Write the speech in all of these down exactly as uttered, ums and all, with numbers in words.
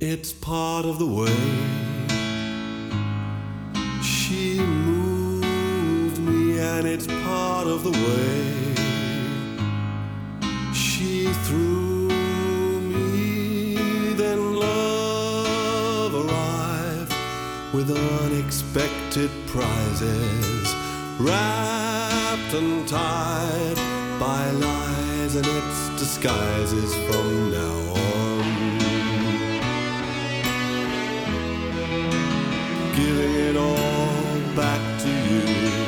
It's part of the way she moved me, and it's part of the way she threw me. Then love arrived with unexpected prizes, wrapped and tied by lies and its disguises from now on. Giving it all back to you,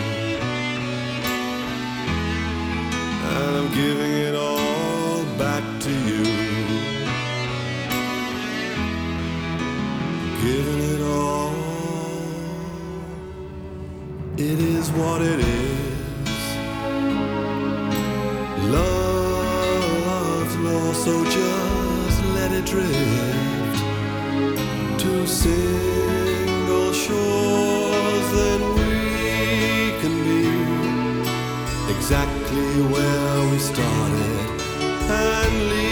and I'm giving it all back to you. Giving it all, it is what it is. Love's law, so just let it drift to single shores, then we can be exactly where we started and leave